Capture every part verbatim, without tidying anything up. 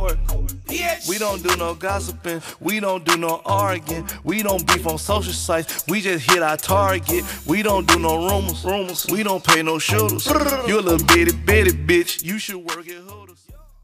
court. We don't do no gossiping, we don't do no arguing, we don't beef on social sites, we just hit our target. We don't do no rumors, rumors. We don't pay no shooters. You a little bitty bitty bitch, you should work at Hooters.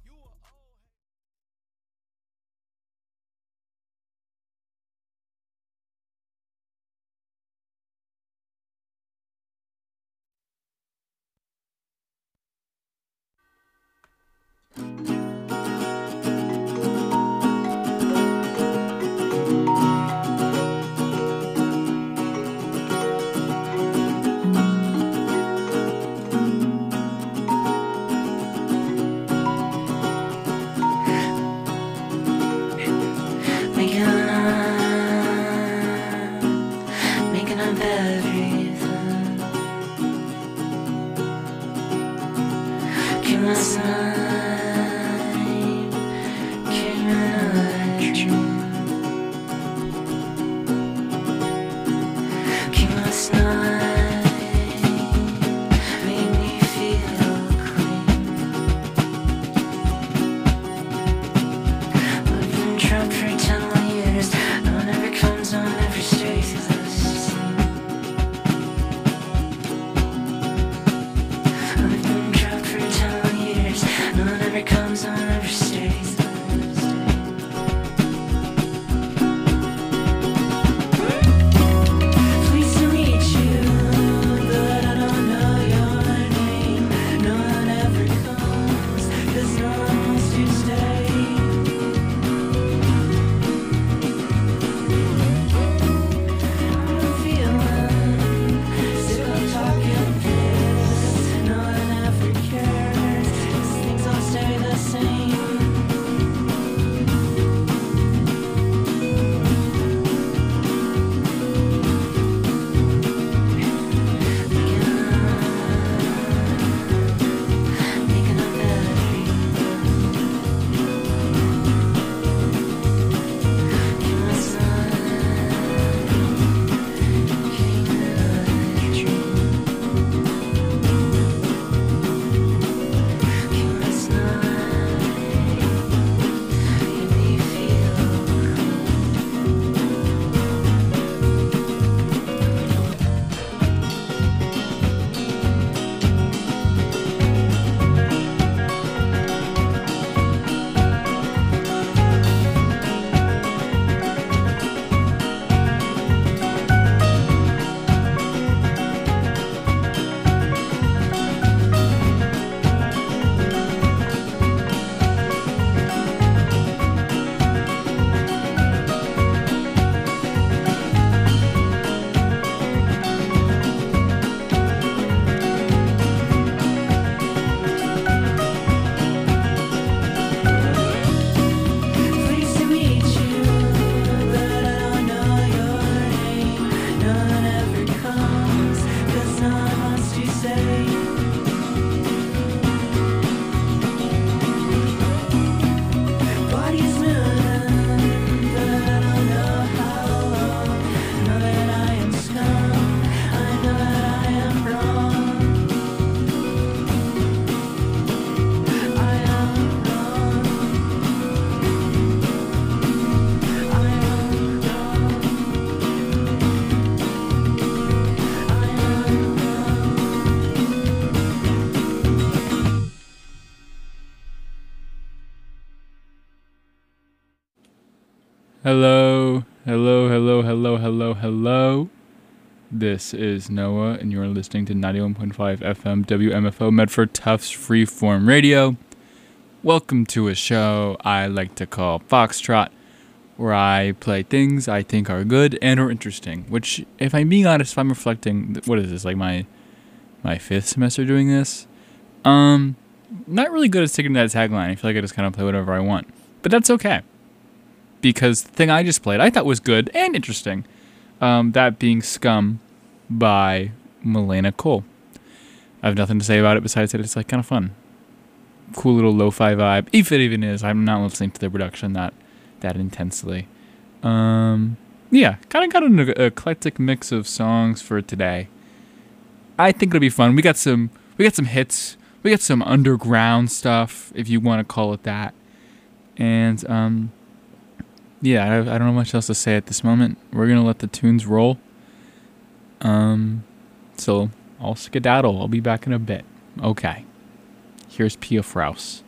Hello, hello, hello, hello, hello, hello. This is Noah, and you're listening to ninety-one point five F M W M F O Medford Tufts Freeform Radio. Welcome to a show I like to call Foxtrot, where I play things I think are good and or interesting. Which, if I'm being honest, if I'm reflecting, what is this, like my my fifth semester doing this? Um, not really good at sticking to that tagline. I feel like I just kind of play whatever I want. But that's okay. Because the thing I just played I thought was good and interesting. Um, that being Scum by Milena Cole. I have nothing to say about it besides that it's like kind of fun. Cool little lo-fi vibe. If it even is. I'm not listening to the production that that intensely. Um, yeah, kind of got an eclectic mix of songs for today. I think it'll be fun. We got some we got some hits. We got some underground stuff, if you want to call it that. And um, yeah, I, I don't know much else to say at this moment. We're gonna let the tunes roll. Um, so I'll skedaddle. I'll be back in a bit. Okay. Here's Pia Fraus.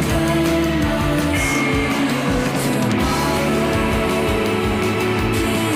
Can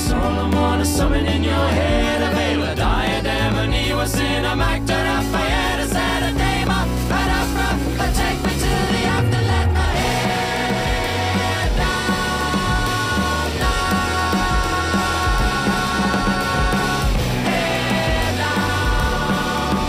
solemn one, a summon in your head, a veil, a diadem, a knee, a sin, a Mac, a Lafayette, a Saturday, my opera, a take me to the after, let my head down, down, head down.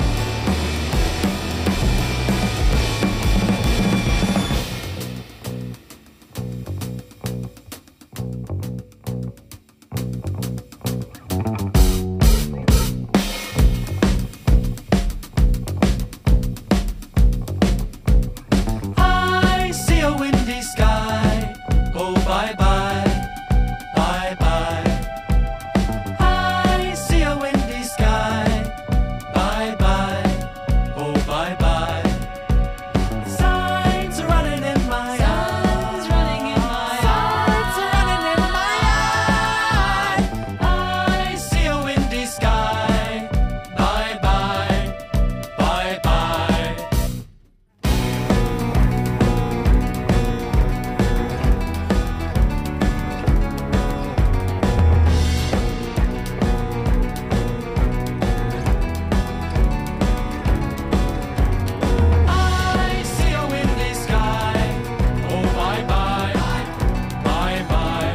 I see a windy sky. Oh, bye bye, bye bye. I see a windy sky. Bye bye, oh, bye bye. Signs are running in my eyes, running in my eyes, running in my eye. I see a windy sky. Bye bye, bye bye. I see a windy sky. Oh, bye bye, bye bye.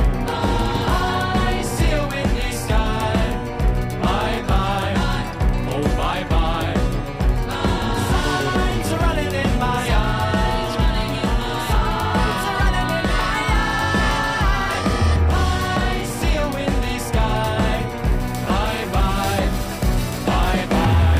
I see a windy sky. Bye bye, oh, bye bye. Signs are running in my eyes, running in my eyes, running in my eye. I see a windy sky. Bye bye, bye bye.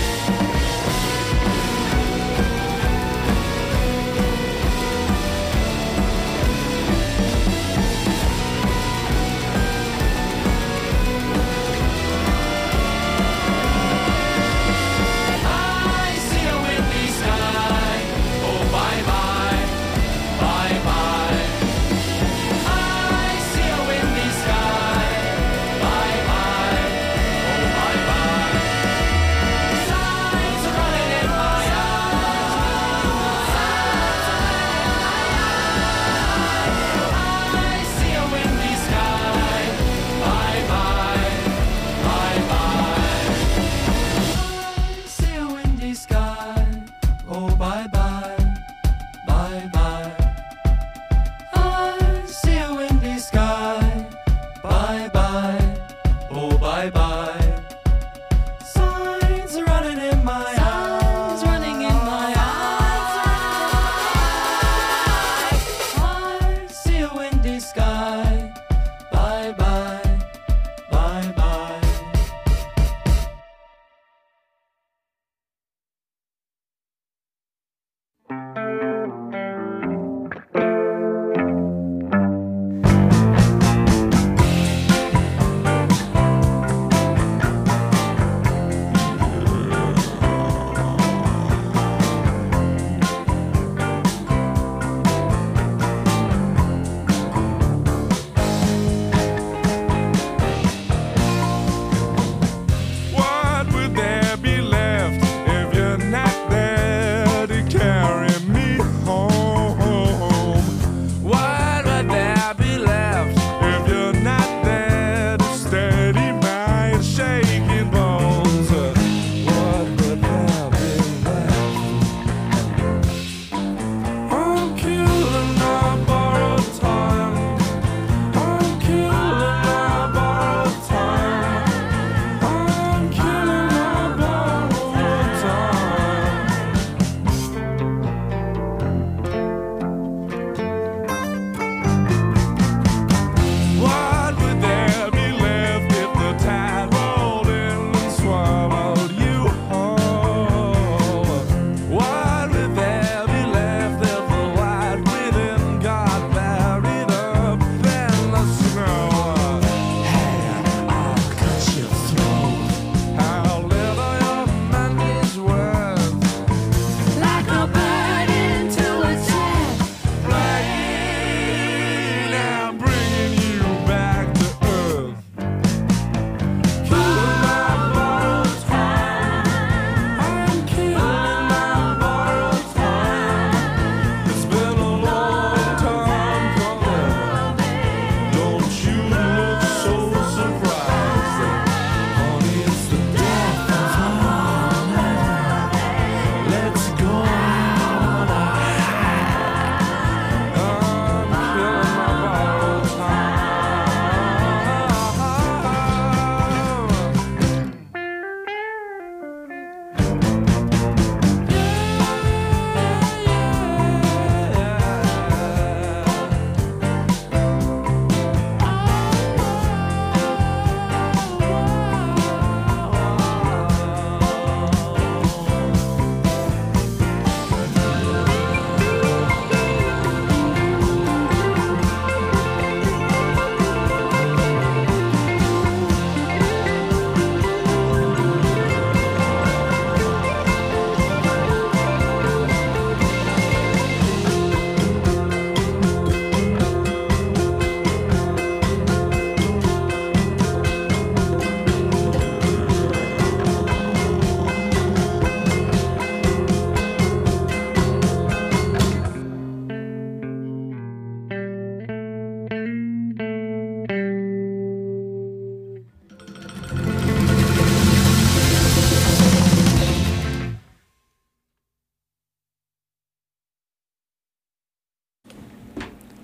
I see a windy sky. Oh, bye bye, bye bye. I see a windy sky. Bye bye, oh, bye bye. Signs are running in my eyes. I see a windy sky. Bye bye, bye bye. I see a windy sky. Oh, bye bye, bye bye. I see a windy sky. Bye bye, oh, bye bye. Signs are running in my eyes, running in my eyes. I see a windy sky. Bye bye, bye bye.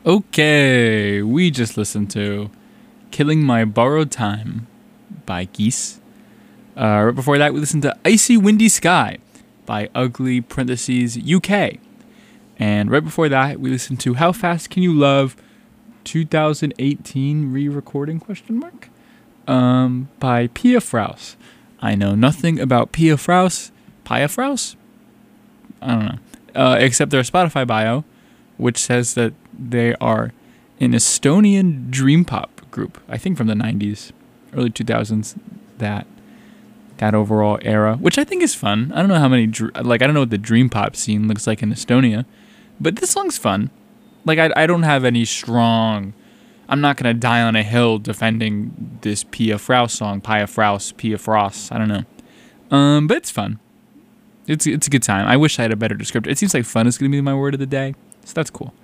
Okay, we just listened to Killing My Borrowed Time by Geese. Uh, right before that, we listened to Icy Windy Sky by Ugly parentheses U K. And right before that, we listened to How Fast Can You Love twenty eighteen re-recording question mark um, by Pia Fraus. I know nothing about Pia Fraus. Pia Fraus? I don't know. Uh, except their Spotify bio, which says that they are an Estonian dream pop group. I think from the nineties, early two thousands, that that overall era, which I think is fun. I don't know how many, like, I don't know what the dream pop scene looks like in Estonia, but this song's fun. Like, I, I don't have any strong, I'm not going to die on a hill defending this Pia Fraus song, Pia Fraus, Pia Frost, I don't know. Um, but it's fun. It's it's a good time. I wish I had a better descriptor. It seems like fun is going to be my word of the day, so that's cool.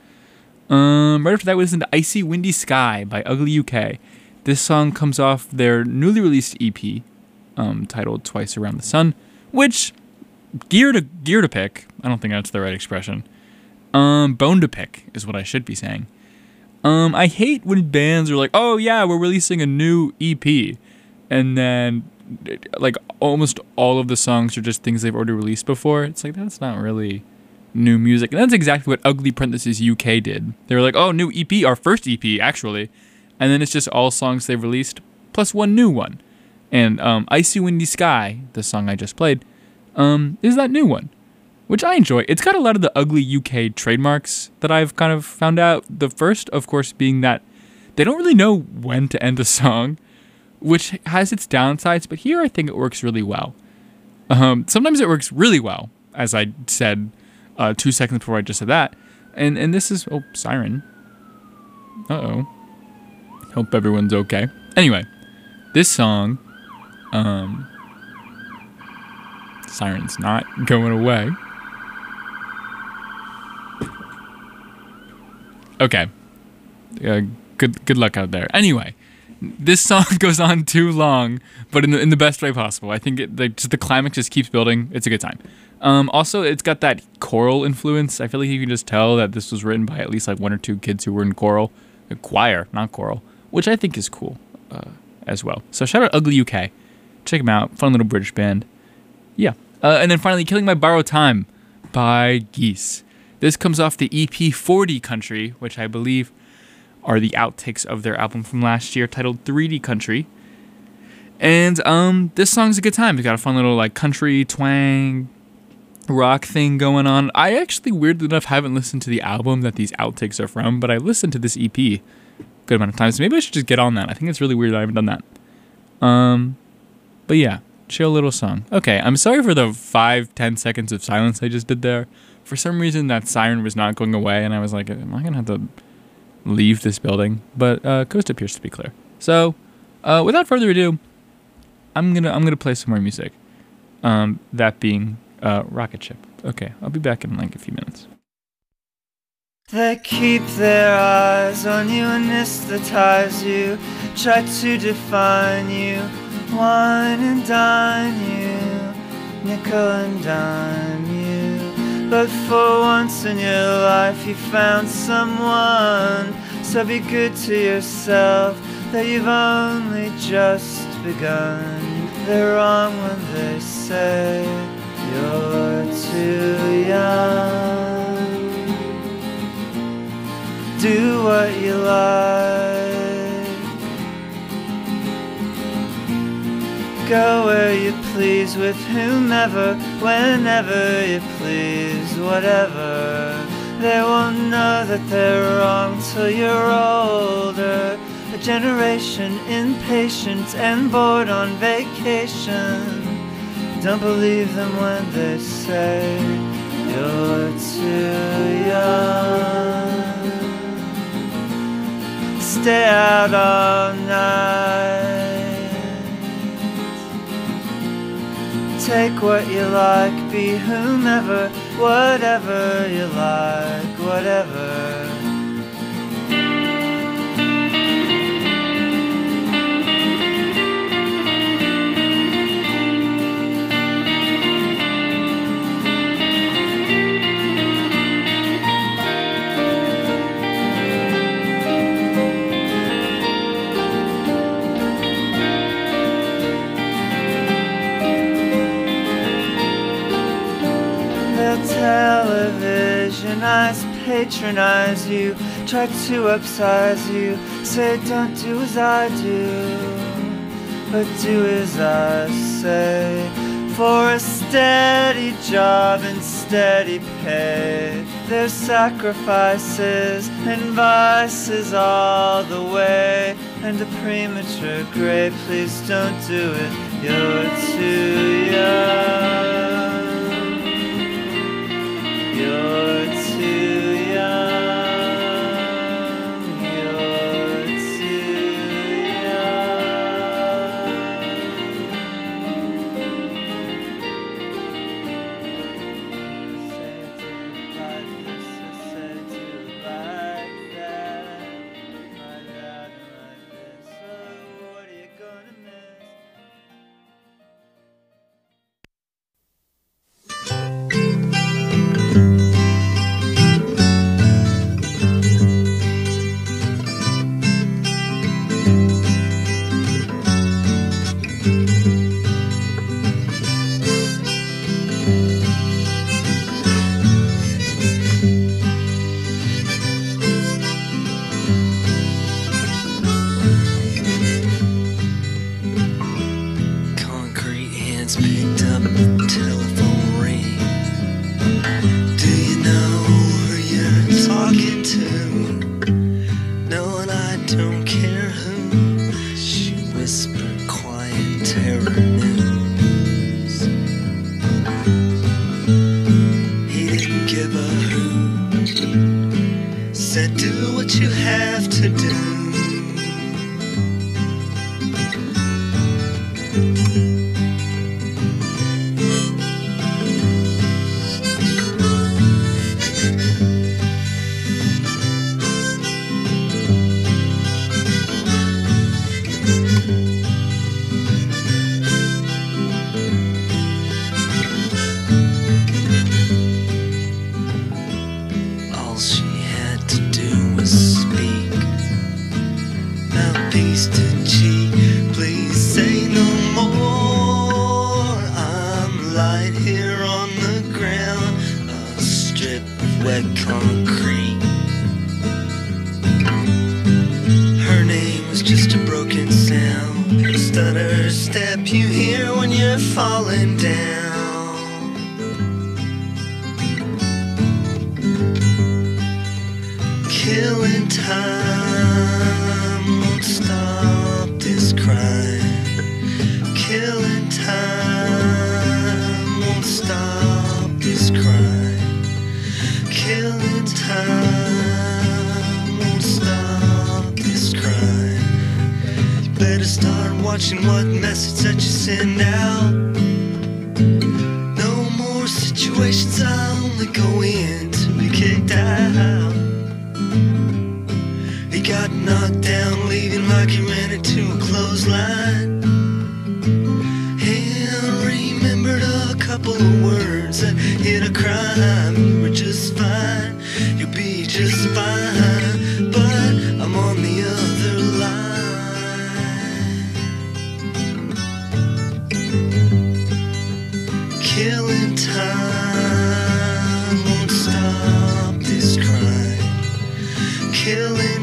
Um, right after that, we listened to Icy Windy Sky by Ugly U K. This song comes off their newly released E P, um, titled Twice Around the Sun, which, gear to gear to pick, I don't think that's the right expression. Um, bone to pick is what I should be saying. Um, I hate when bands are like, oh yeah, we're releasing a new E P, and then, like, almost all of the songs are just things they've already released before. It's like, that's not really new music. And that's exactly what Ugly parentheses U K did. They were like, oh, new E P, our first E P, actually. And then it's just all songs they've released, plus one new one. And um, Icy Windy Sky, the song I just played, um, is that new one, which I enjoy. It's got a lot of the Ugly U K trademarks that I've kind of found out. The first, of course, being that they don't really know when to end a song, which has its downsides, but here I think it works really well. Um, sometimes it works really well, as I said uh, two seconds before I just said that. And and this is, oh, siren. Uh-oh. Hope everyone's okay. Anyway, this song, um, siren's not going away. Okay. Uh, good good luck out there. Anyway, this song goes on too long, but in the in the best way possible. I think it, like, just the climax just keeps building. It's a good time. Um, also, it's got that choral influence. I feel like you can just tell that this was written by at least like one or two kids who were in choral, a choir, not choral, which I think is cool uh, as well. So shout out Ugly U K. Check them out. Fun little British band. Yeah. Uh, and then finally, Killing My Borrowed Time by Geese. This comes off the E P forty Country, which I believe are the outtakes of their album from last year titled three D Country. And um, this song's a good time. It's got a fun little like country twang rock thing going on. I actually, weirdly enough, haven't listened to the album that these outtakes are from, but I listened to this E P a good amount of times. So maybe I should just get on that. I think it's really weird that I haven't done that. Um, but yeah, chill little song. Okay, I'm sorry for the five, ten seconds of silence I just did there. For some reason, that siren was not going away, and I was like, am I going to have to leave this building? But uh, coast appears to be clear. So, uh, without further ado, I'm gonna I'm gonna play some more music. Um, that being uh, Rocket Ship. Okay, I'll be back in like a few minutes. They keep their eyes on you, anesthetize you, try to define you, wine and dine you, nickel and dime you. But for once in your life you found someone, so be good to yourself that you've only just begun. They're wrong when they say you're too young. Do what you like, go where you please with whomever, whenever you please, whatever. They won't know that they're wrong till you're older. A generation impatient and bored on vacation. Don't believe them when they say you're too young. Stay out all night, take what you like, be whomever, whatever you like, whatever. organize, patronize you, try to upsize you, say don't do as I do, but do as I say. For a steady job and steady pay, there's sacrifices and vices all the way, and a premature grave, please don't do it, you're too young, you're too young, you're too Concrete hands picked up the telephone ring. Do you know who you're talking to? No, and I don't care who. She whispered quiet terror news. He didn't give a hoot. Said do what you have to do. All she had to do was speak. Mouthpiece to cheek, please say no more. I'm lying here on the ground, a strip of wet concrete. Her name was just a broken sound, a stutter step you hear when you're falling down. Killing time won't stop this crime. Killing time won't stop this crime. Killing time won't stop this crime. You better start watching what message that you send out. No more situations I only go in to be kicked out. He got knocked down, leaving like he ran into a clothesline. And remembered a couple of words that hit a crime. You were just fine, you'll be just fine, but I'm on the other line. Killing time won't stop this crime. Killing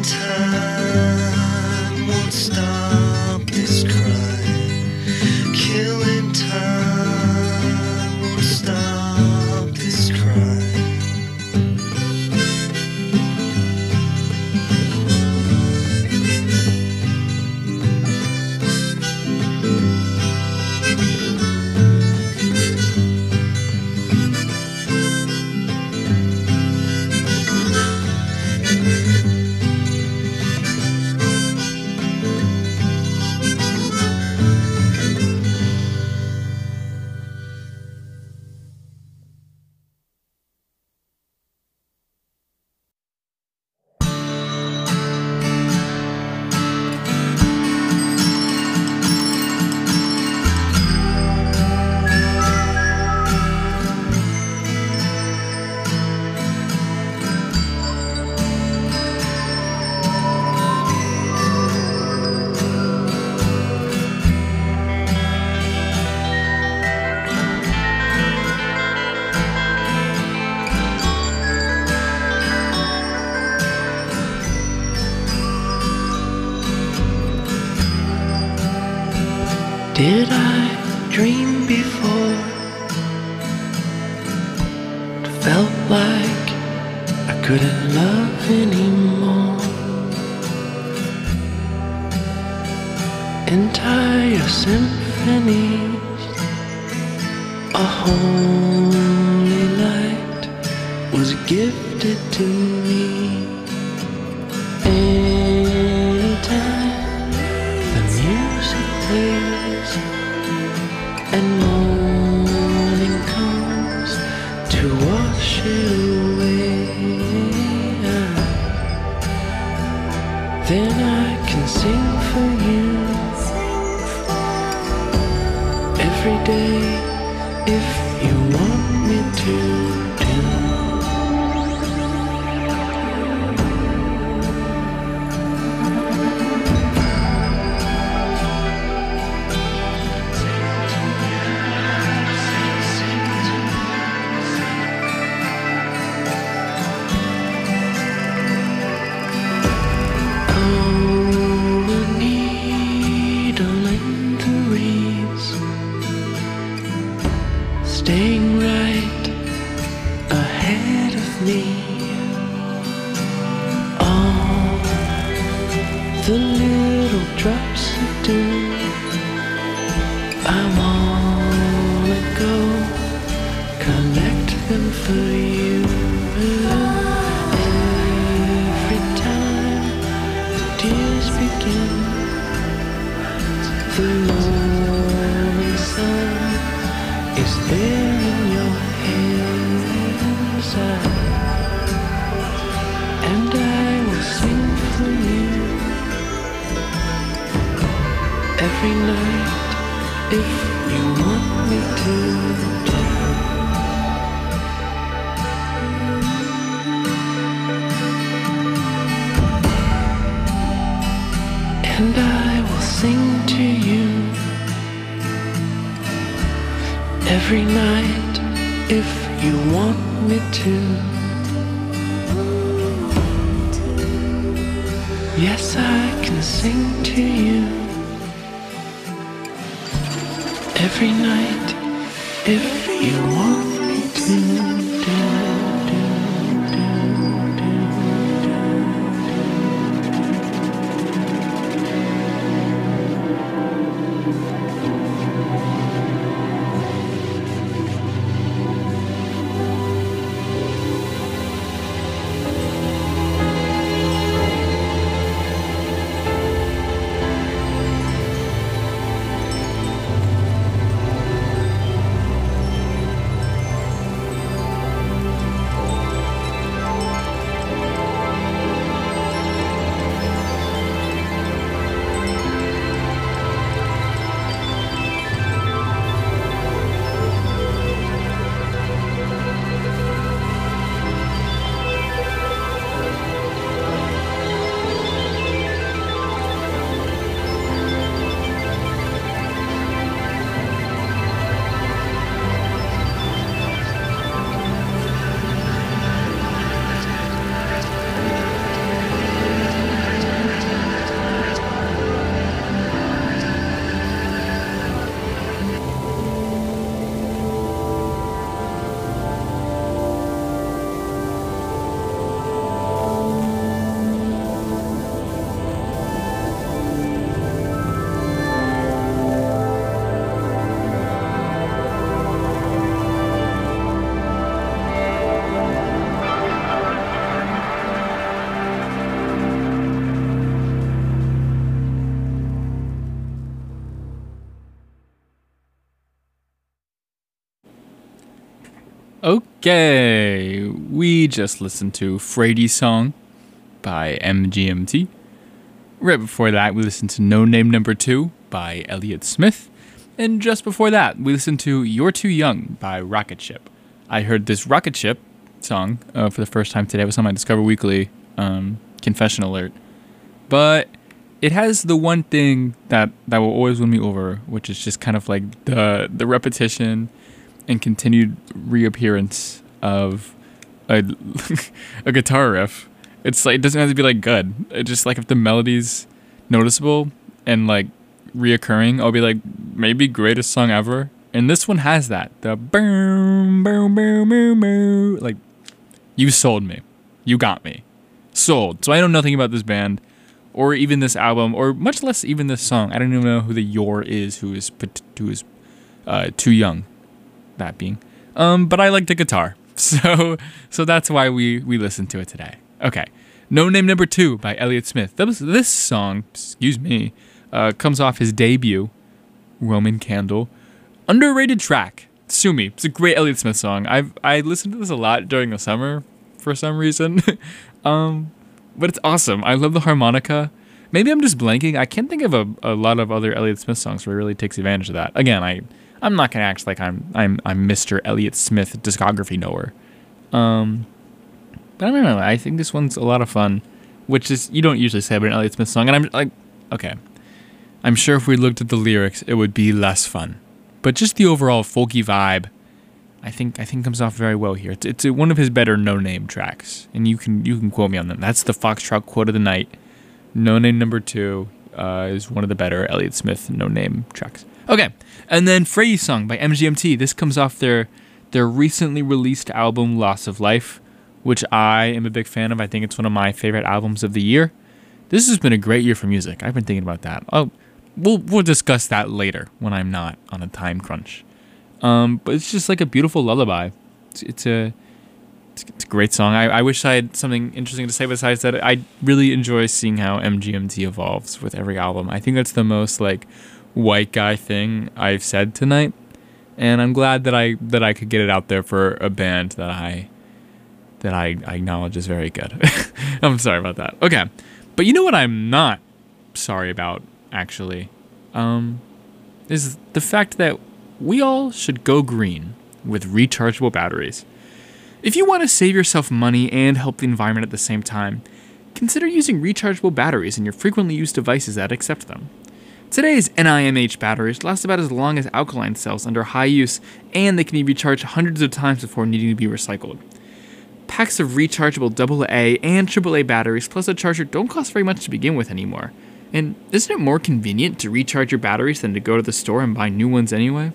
time won't stop this crime. Killing time won't stop this crime. Did I dream before? It felt like I couldn't love anymore. Entire symphonies, a holy light was gifted to me. Anytime the music plays and morning comes to wash it away, then I can sing for you every day if you want me to. Staying right ahead of me. All the little drops of dew, I wanna go collect them for you. Every time the tears begin, the morning sun is there in your hands, and I will sing for you every night if you want me to. And I will sing to you every night if you want me to. Yes, I can sing to you every night if you want me to. Okay, we just listened to Frady's Song by M G M T. Right before that, we listened to No Name Number two by Elliott Smith. And just before that, we listened to You're Too Young by Rocket Ship. I heard this Rocket Ship song uh, for the first time today. It was on my Discover Weekly um, confession alert. But it has the one thing that, that will always win me over, which is just kind of like the the repetition and continued reappearance of a, a guitar riff. It's like, it doesn't have to be like good. It just like if the melody's noticeable and like reoccurring, I'll be like, maybe greatest song ever. And this one has that. The boom, boom, boom, boom, boom. Like, you sold me. You got me. Sold. So I know nothing about this band, or even this album, or much less even this song. I don't even know who the Yor is, who is who is uh, too young. That being, um, but I like the guitar, so so that's why we we listen to it today. Okay, No Name Number Two by Elliott Smith. That was this song. Excuse me, uh, comes off his debut, Roman Candle. Underrated track. Sue me. It's a great Elliott Smith song. I've I listened to this a lot during the summer for some reason. um, but it's awesome. I love the harmonica. Maybe I'm just blanking. I can't think of a, a lot of other Elliott Smith songs where he really takes advantage of that. Again, I I'm not gonna act like I'm I'm I'm Mister Elliott Smith discography knower. Um, but I don't know. I think this one's a lot of fun, which is you don't usually say about an Elliott Smith song. And I'm like, okay, I'm sure if we looked at the lyrics, it would be less fun. But just the overall folky vibe, I think I think comes off very well here. It's, it's one of his better no-name tracks, and you can you can quote me on them. That's the Foxtrot quote of the night. No Name Number Two uh, is one of the better Elliott Smith no-name tracks. Okay, and then Frey's Song by M G M T. This comes off their their recently released album Loss of Life, which I am a big fan of. I think it's one of my favorite albums of the year. This has been a great year for music. I've been thinking about that. Oh. We'll we'll discuss that later when I'm not on a time crunch. Um, but it's just like a beautiful lullaby. It's, it's a it's, it's a great song. I, I wish I had something interesting to say besides that. I really enjoy seeing how M G M T evolves with every album. I think that's the most like white guy thing I've said tonight, and I'm glad that I that I could get it out there for a band that I that I, I acknowledge is very good. I'm sorry about that. Okay, but you know what I'm not sorry about. Actually, um, is the fact that we all should go green with rechargeable batteries. If you want to save yourself money and help the environment at the same time, consider using rechargeable batteries in your frequently used devices that accept them. Today's N I M H batteries last about as long as alkaline cells under high use, and they can be recharged hundreds of times before needing to be recycled. Packs of rechargeable double A and triple A batteries plus a charger don't cost very much to begin with anymore. And isn't it more convenient to recharge your batteries than to go to the store and buy new ones anyway?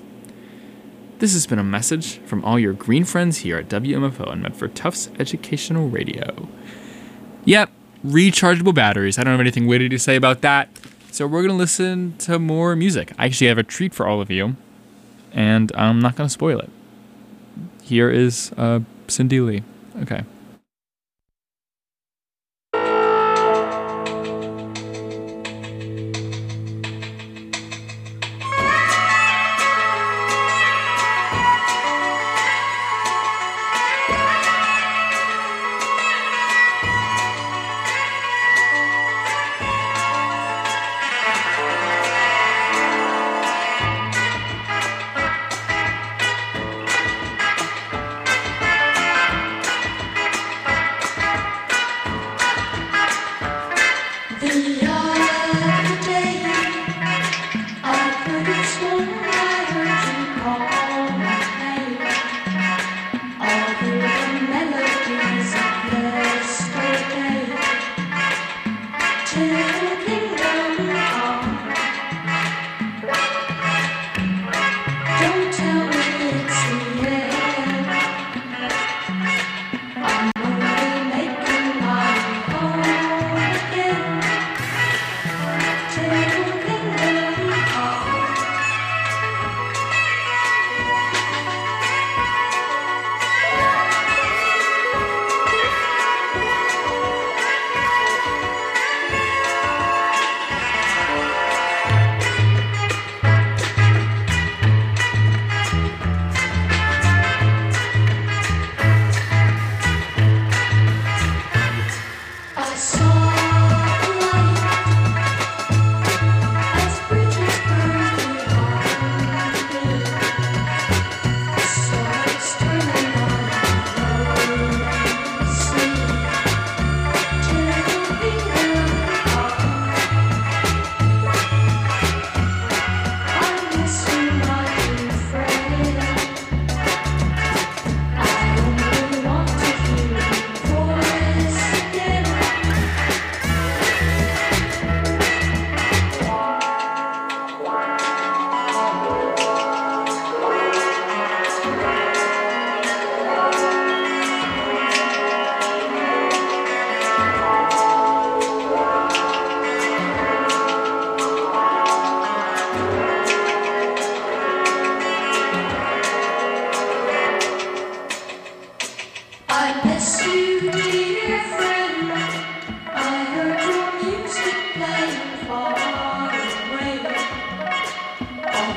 This has been a message from all your green friends here at W M F O and Medford Tufts Educational Radio. Yep, rechargeable batteries. I don't have anything witty to say about that. So we're going to listen to more music. I actually have a treat for all of you, and I'm not going to spoil it. Here is uh, Cindy Lee. Okay.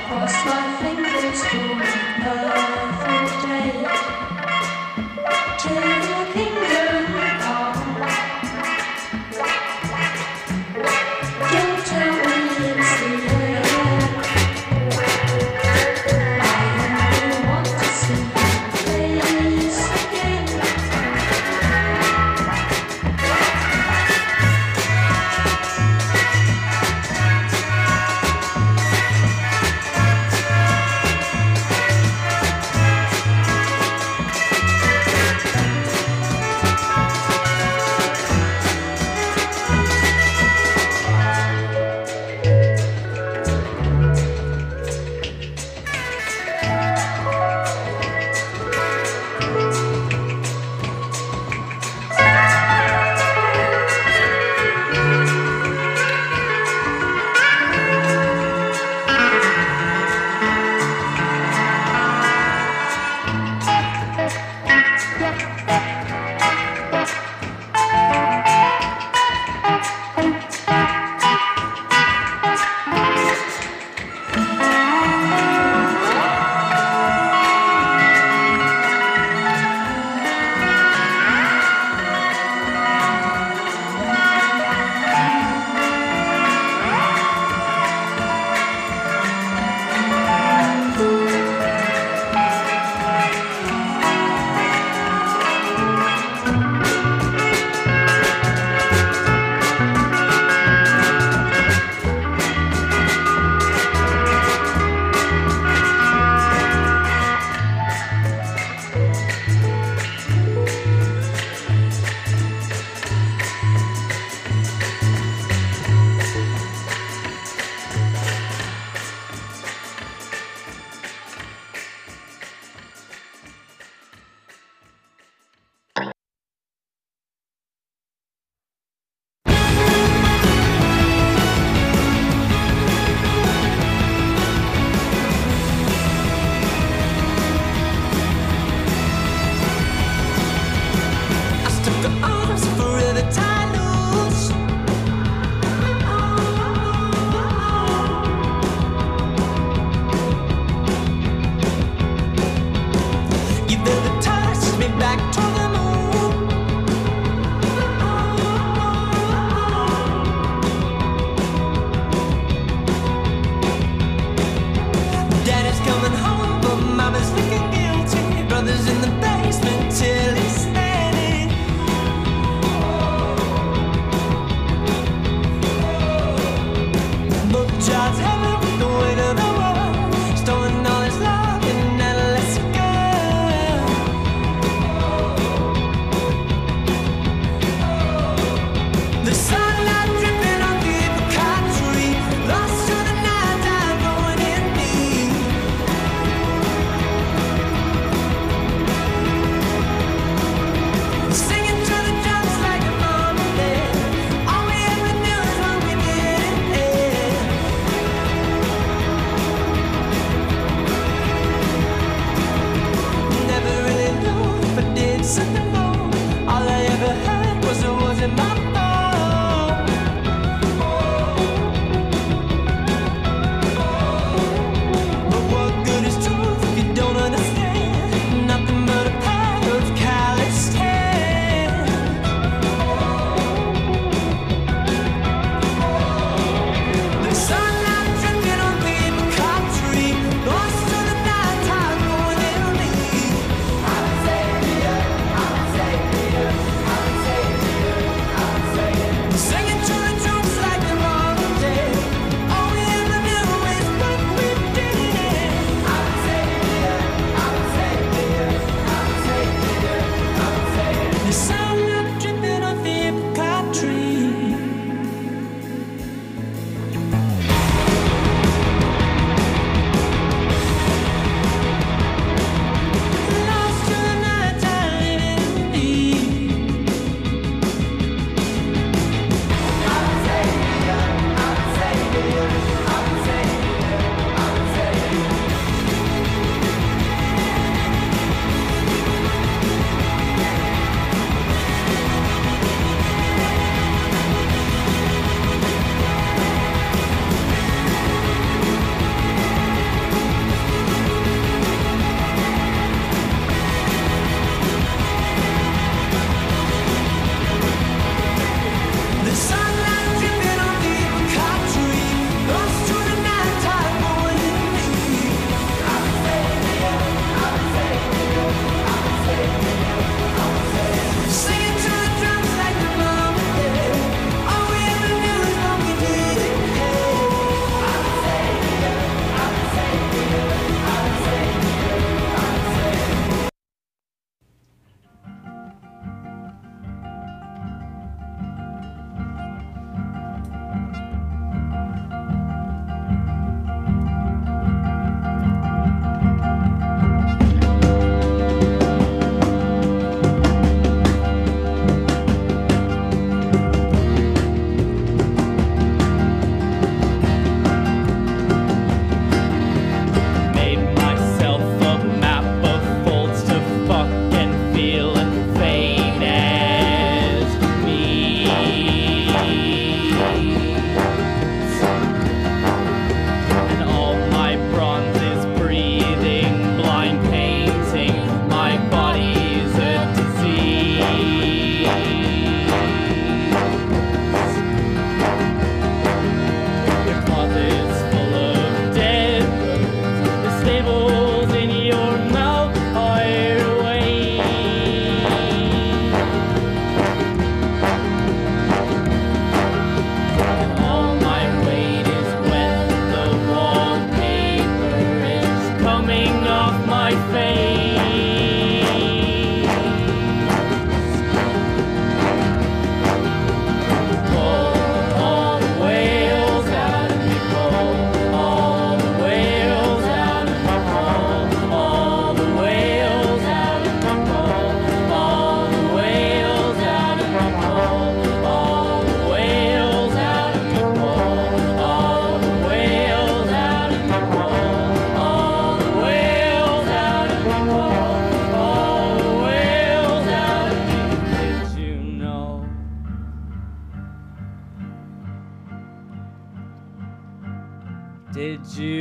Cross my fingers for a perfect day. Till the kingdom come. Don't tell me it's the end. I only want to see your face again.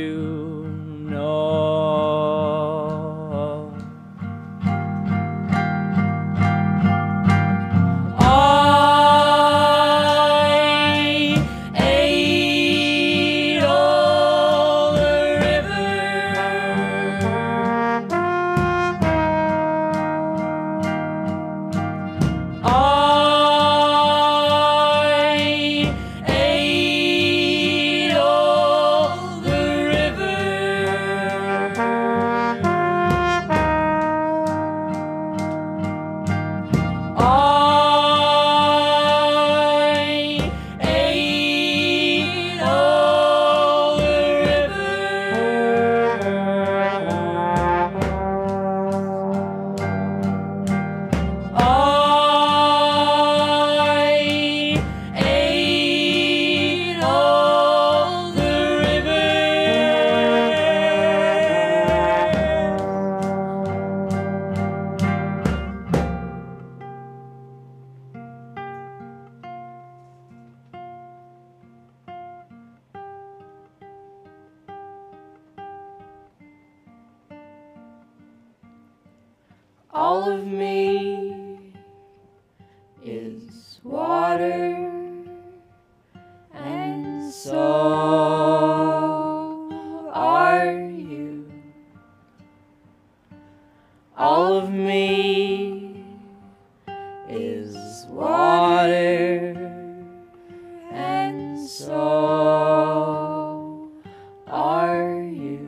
you know. I ate all the river. I ate all the river. I ate all the river. I ate all the river. All of me is water, and so are you. All of me is water, and so are you.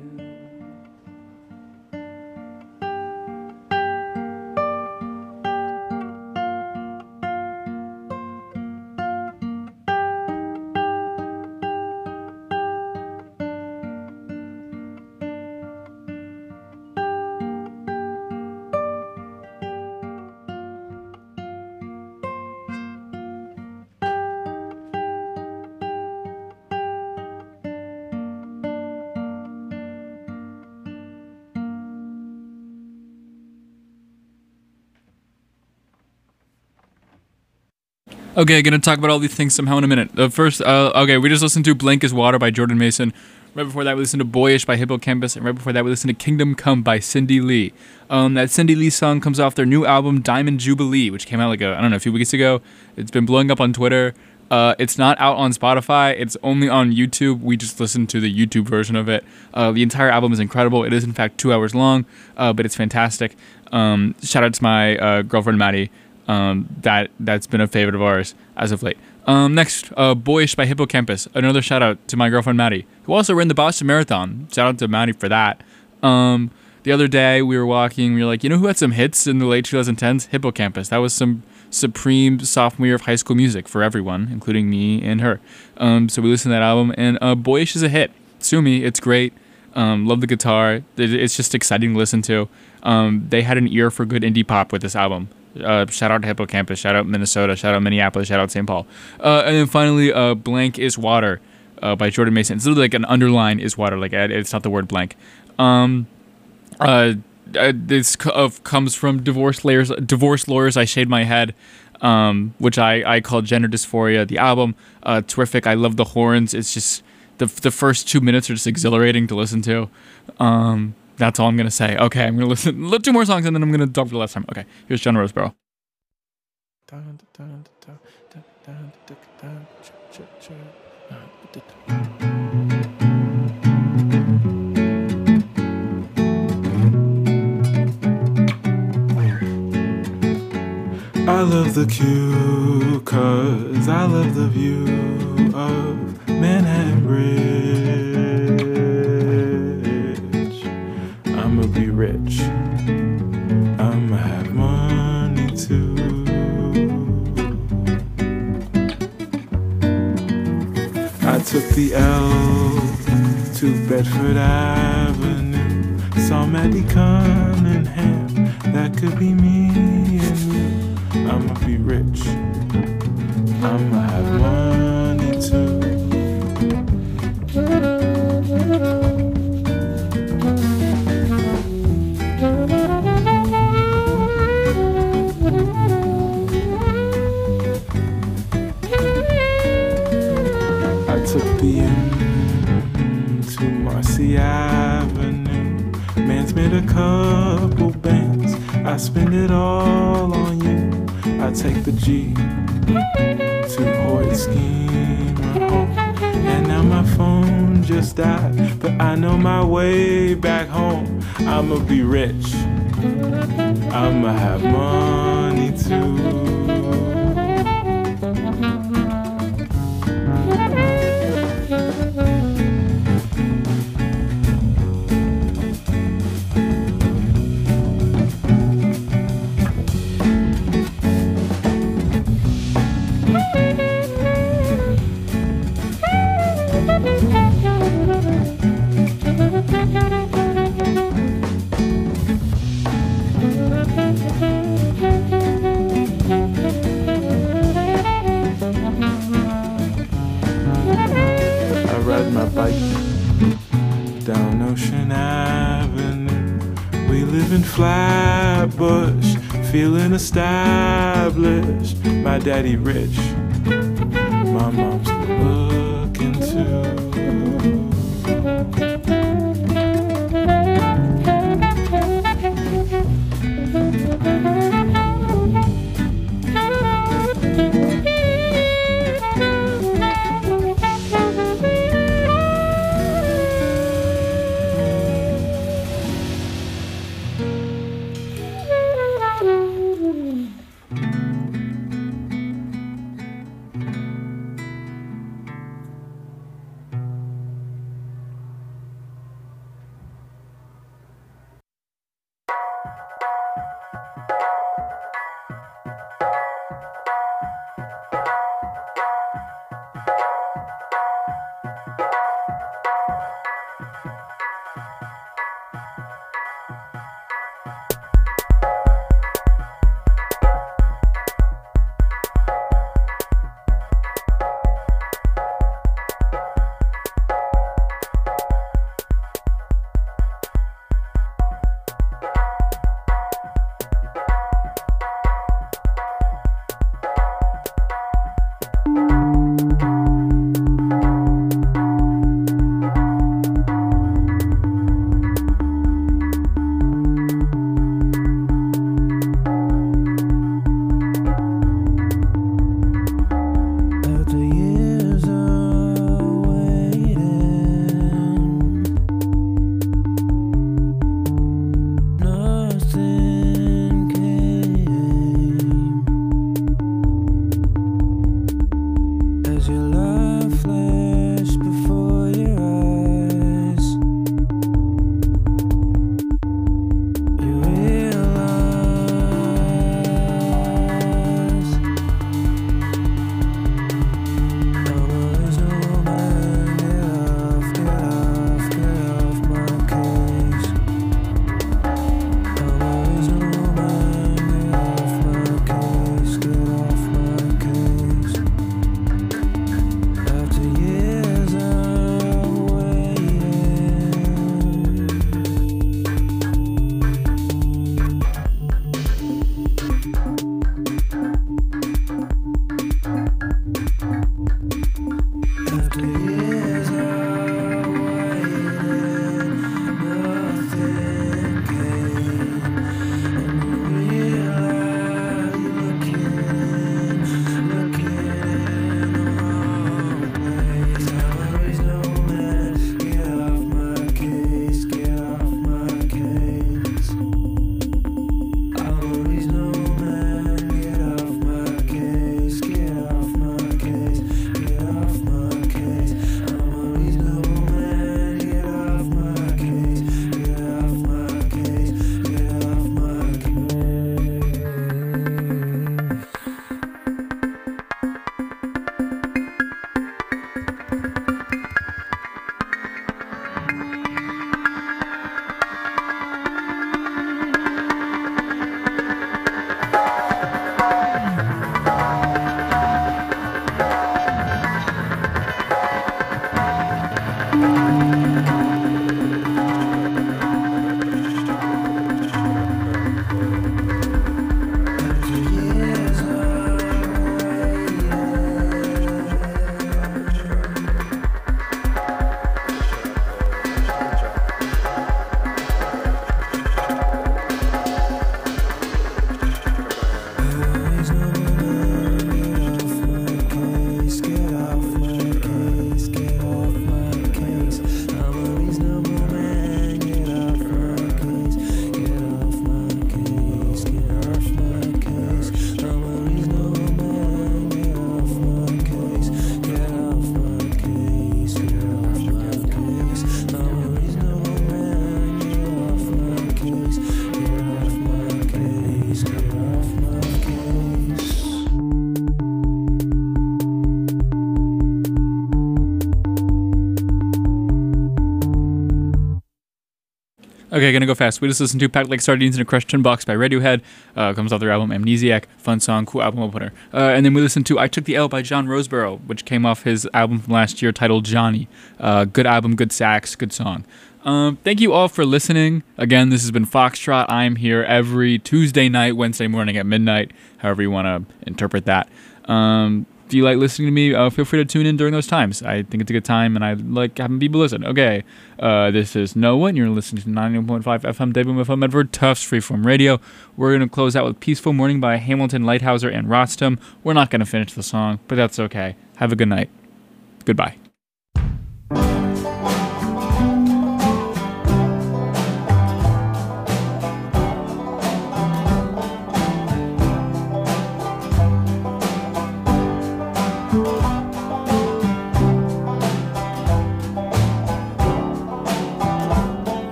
Okay, gonna talk about all these things somehow in a minute. The first, uh, okay, we just listened to Blank is Water by Jordan Mason. Right before that, we listened to Boyish by Hippocampus. And right before that, we listened to Kingdom Come by Cindy Lee. Um, that Cindy Lee song comes off their new album, Diamond Jubilee, which came out like, a, I don't know, a few weeks ago. It's been blowing up on Twitter. Uh, it's not out on Spotify. It's only on YouTube. We just listened to the YouTube version of it. Uh, the entire album is incredible. It is, in fact, two hours long, uh, but it's fantastic. Um, shout out to my uh, girlfriend, Maddie. Um, that, that's been a favorite of ours as of late. Um, next, uh, Boyish by Hippocampus. Another shout out to my girlfriend, Maddie, who also ran the Boston Marathon. Shout out to Maddie for that. Um, the other day, we were walking. We were like, you know who had some hits in the late twenty tens? Hippocampus. That was some supreme sophomore year of high school music for everyone, including me and her. Um, so we listened to that album, and uh, Boyish is a hit. Sue me, it's great. Um, love the guitar. It, it's just exciting to listen to. Um, they had an ear for good indie pop with this album. Uh, shout out to Hippocampus, shout out Minnesota, shout out Minneapolis, shout out Saint Paul. Uh, and then finally, uh, Blank is Water uh, by Jordan Mason. It's literally like an underline is water, like it's not the word blank. Um, uh, uh, this co- uh, comes from Divorce Lawyers, Divorce Lawyers, I Shade My Head, um, which I, I call Gender Dysphoria. The album, uh, terrific. I love the horns. It's just, the the first two minutes are just exhilarating to listen to. Um, That's all I'm going to say. Okay, I'm going to listen two more songs and then I'm going to talk for the last time. Okay, here's John Roseborough. I love the queue, cause I love the view of Manhattan Bridge. I'ma be rich, I'ma have money too. I took the L to Bedford Avenue, saw Maddie Cunningham, that could be me and you. I'ma be rich, I'ma have money too. I took the M to Marcia the avenue. Man's made a couple bands, I spend it all on you. I take the G to Hoyt Schemer home. And now my phone just died, but I know my way back home. I'ma be rich, I'ma have money too. Flatbush, feeling established. My daddy rich, my mom's looking too. Okay, gonna go fast. We just listened to Packed Like Sardines in a Crushed Tin Box by Radiohead. Uh, comes off their album Amnesiac. Fun song, cool album opener. Uh, and then we listened to I Took the L by John Roseborough, which came off his album from last year titled Johnny. Uh, good album, good sax, good song. Um, thank you all for listening. Again, this has been Foxtrot. I'm here every Tuesday night, Wednesday morning at midnight, however you want to interpret that. Um, if you like listening to me, uh, feel free to tune in during those times. I think it's a good time, and I like having people listen. Okay, uh, this is Noah, and you're listening to ninety-one point five F M W M F M Medford Tufts Freeform Radio. We're going to close out with Peaceful Morning by Hamilton, Lighthouser, and Rostam. We're not going to finish the song, but that's okay. Have a good night. Goodbye.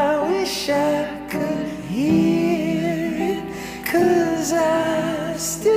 Still